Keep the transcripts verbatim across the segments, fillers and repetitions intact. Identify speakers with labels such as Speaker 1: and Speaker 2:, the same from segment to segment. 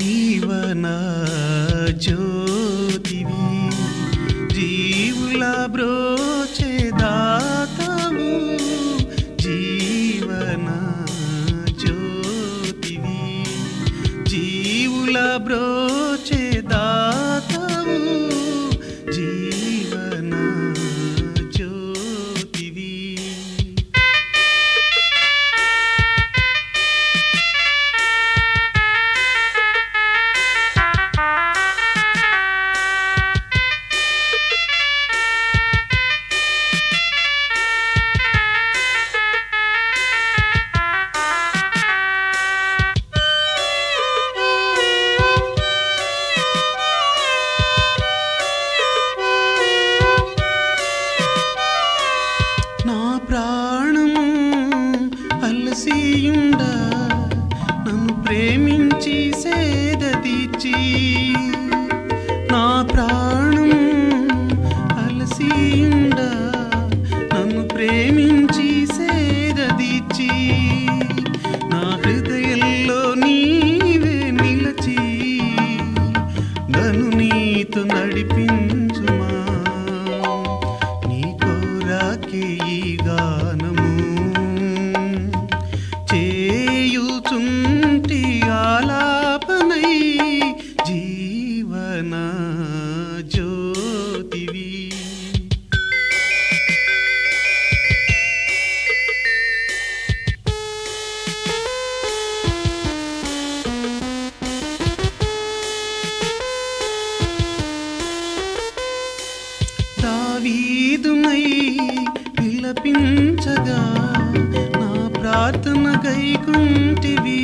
Speaker 1: జీవన జ్యోతివి, జీవుల బ్రోచే దాతవు, జీవన జ్యోతివి, జీవుల బ్రోచే దాతవు, జీవన జ్యోతివి. నా ప్రాణము అలసియుండ నన్ను ప్రేమించి సేదతీర్చి, నా ప్రాణము అలసియుండ నన్ను ప్రేమించి సేదతీర్చి, నా హృదయంలో నీవే నిలచి నన్ను నీతో నడిపించుమా. నీ కోరాకే ఈ గానము చేయుచుంటి ఆలాపనై, జీవన జ్యోతివి. దావీదునై విలపించగా నా ప్రార్థన గైకుంటివి,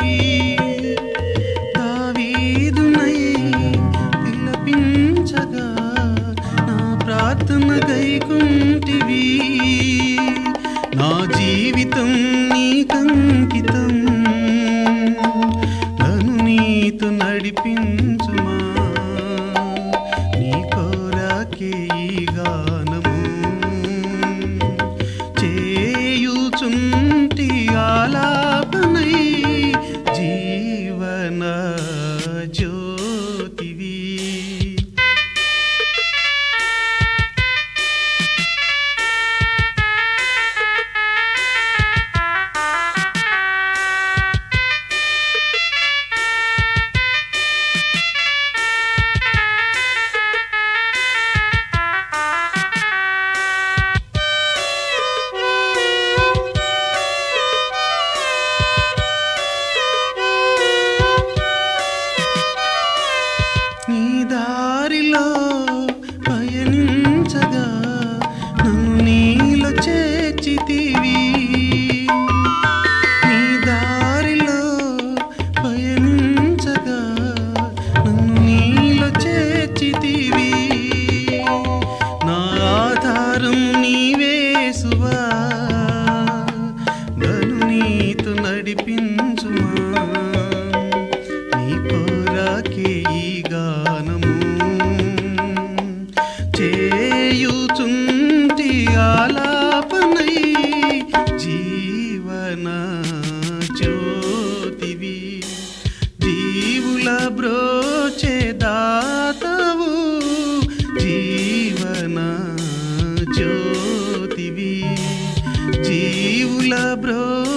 Speaker 1: దావీదునై విలపించగా నా ప్రార్థన గైకుంటివి, నా జీవితం నీకంకితం నన్ను నీతో నడిపించుమా. నీ కోరాకే ఈ గానము చేయుచుంటి ఆలాపనై, జీవన జ్యోతివి. నీ దారిలో పయనించగా నన్ను నీలో చేర్చితివి, నీ దారిలో పయనించగా నన్ను నీలో చేర్చితివి, నా ఆధారం నీవేసువా నన్ను నీతో నడిపించుమా. నీ కోరాకే ఈ గానము చేయుచుంటి ఆలాపనై, జీవన జ్యోతివి, జీవుల బ్రోచే దాతవు, జీవన జ్యోతివి, జీవుల బ్రో